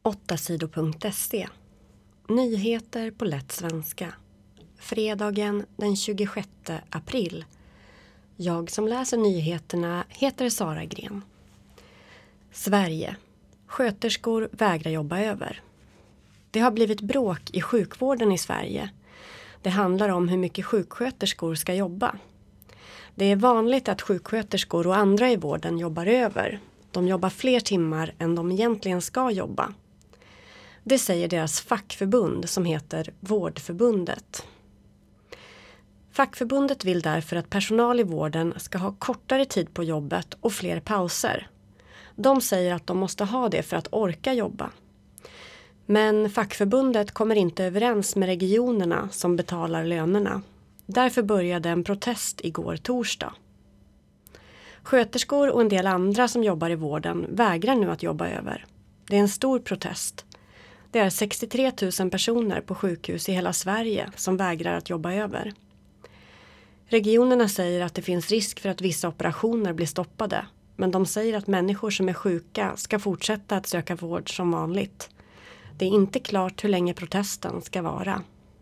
8sidor.se. Nyheter på lätt svenska. Fredagen den 26 april. Jag som läser nyheterna heter Sara Gren. Sverige. Sköterskor vägrar jobba över. Det har blivit bråk i sjukvården i Sverige. Det handlar om hur mycket sjuksköterskor ska jobba. Det är vanligt att sjuksköterskor och andra i vården jobbar över. De jobbar fler timmar än de egentligen ska jobba. Det säger deras fackförbund som heter Vårdförbundet. Fackförbundet vill därför att personal i vården ska ha kortare tid på jobbet och fler pauser. De säger att de måste ha det för att orka jobba. Men fackförbundet kommer inte överens med regionerna som betalar lönerna. Därför började en protest igår torsdag. Sköterskor och en del andra som jobbar i vården vägrar nu att jobba över. Det är en stor protest. Det är 63 000 personer på sjukhus i hela Sverige som vägrar att jobba över. Regionerna säger att det finns risk för att vissa operationer blir stoppade. Men de säger att människor som är sjuka ska fortsätta att söka vård som vanligt. Det är inte klart hur länge protesten ska vara.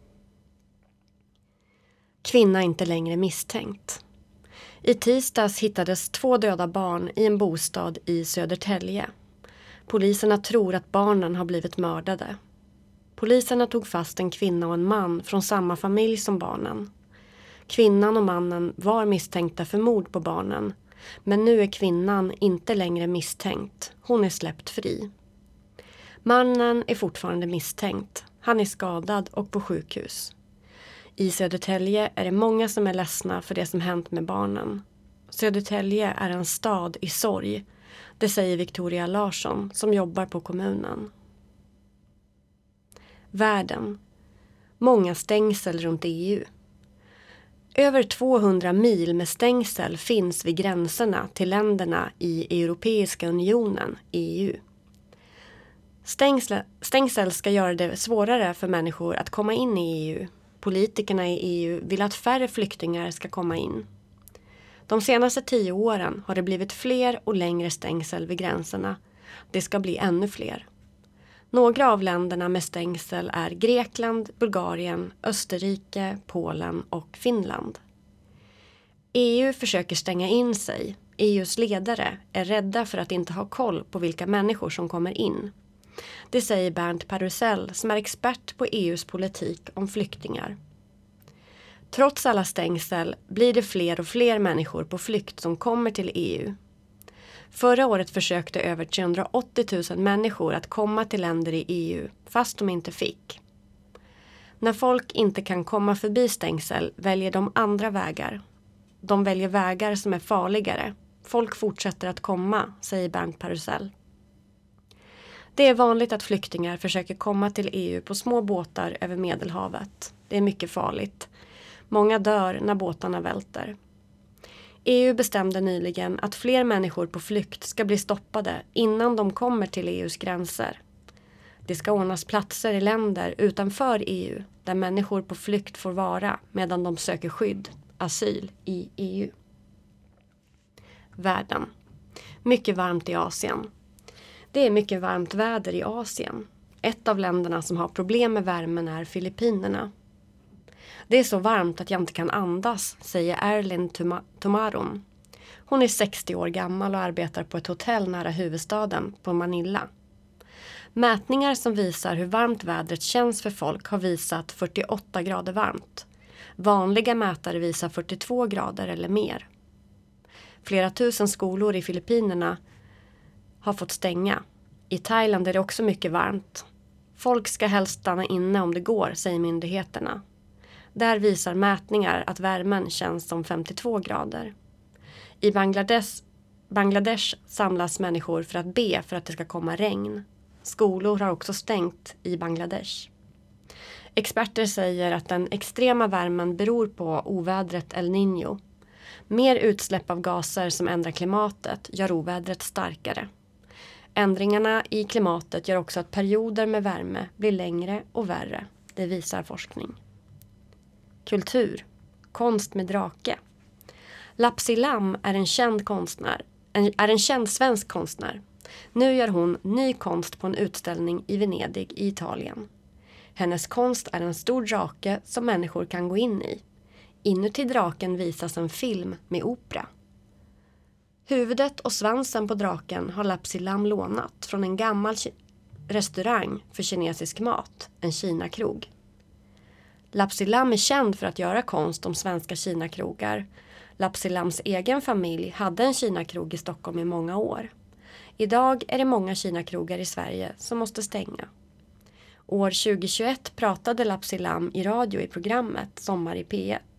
Kvinna inte längre misstänkt. I tisdags hittades 2 döda barn i en bostad i Södertälje. Poliserna tror att barnen har blivit mördade. Poliserna tog fast en kvinna och en man från samma familj som barnen. Kvinnan och mannen var misstänkta för mord på barnen. Men nu är kvinnan inte längre misstänkt. Hon är släppt fri. Mannen är fortfarande misstänkt. Han är skadad och på sjukhus. I Södertälje är det många som är ledsna för det som hänt med barnen. Södertälje är en stad i sorg. Det säger Victoria Larsson som jobbar på kommunen. Världen. Många stängsel runt EU. Över 200 mil med stängsel finns vid gränserna till länderna i Europeiska unionen, EU. Stängsel ska göra det svårare för människor att komma in i EU. Politikerna i EU vill att färre flyktingar ska komma in. De senaste 10 åren har det blivit fler och längre stängsel vid gränserna. Det ska bli ännu fler. Några av länderna med stängsel är Grekland, Bulgarien, Österrike, Polen och Finland. EU försöker stänga in sig. EUs ledare är rädda för att inte ha koll på vilka människor som kommer in. Det säger Bernd Parussell som är expert på EUs politik om flyktingar. Trots alla stängsel blir det fler och fler människor på flykt som kommer till EU. Förra året försökte över 380 000 människor att komma till länder i EU fast de inte fick. När folk inte kan komma förbi stängsel väljer de andra vägar. De väljer vägar som är farligare. Folk fortsätter att komma, säger Bernd Parussell. Det är vanligt att flyktingar försöker komma till EU på små båtar över Medelhavet. Det är mycket farligt. Många dör när båtarna välter. EU bestämde nyligen att fler människor på flykt ska bli stoppade innan de kommer till EUs gränser. Det ska ordnas platser i länder utanför EU där människor på flykt får vara medan de söker skydd, asyl i EU. Världen. Mycket varmt i Asien. Det är mycket varmt väder i Asien. Ett av länderna som har problem med värmen är Filippinerna. Det är så varmt att jag inte kan andas, säger Erlin Tumaron. Hon är 60 år gammal och arbetar på ett hotell nära huvudstaden på Manila. Mätningar som visar hur varmt vädret känns för folk har visat 48 grader varmt. Vanliga mätare visar 42 grader eller mer. Flera tusen skolor i Filippinerna har fått stänga. I Thailand är det också mycket varmt. Folk ska helst stanna inne om det går, säger myndigheterna. Där visar mätningar att värmen känns som 52 grader. I Bangladesh samlas människor för att be för att det ska komma regn. Skolor har också stängt i Bangladesh. Experter säger att den extrema värmen beror på ovädret El Niño. Mer utsläpp av gaser som ändrar klimatet gör ovädret starkare. Ändringarna i klimatet gör också att perioder med värme blir längre och värre. Det visar forskning. Kultur. Konst med drake. Lapsi Lam är en känd svensk konstnär. Nu gör hon ny konst på en utställning i Venedig i Italien. Hennes konst är en stor drake som människor kan gå in i. Inuti draken visas en film med opera. Huvudet och svansen på draken har Lapsi Lam lånat från en gammal restaurang för kinesisk mat, en Kinakrog. Lapsi Lam är känd för att göra konst om svenska Kinakrogar. Lapsi Lams egen familj hade en Kinakrog i Stockholm i många år. Idag är det många Kinakrogar i Sverige som måste stänga. År 2021 pratade Lapsi Lam i radio i programmet Sommar i P1.